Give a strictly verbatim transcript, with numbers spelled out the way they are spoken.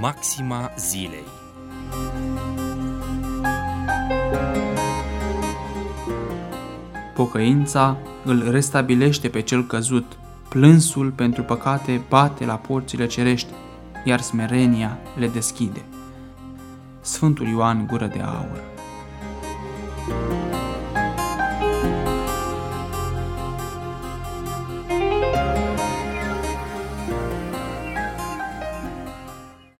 Maxima zilei. Pocăința îl restabilește pe cel căzut, plânsul pentru păcate bate la porțile cerești, iar smerenia le deschide. Sfântul Ioan Gură de Aur.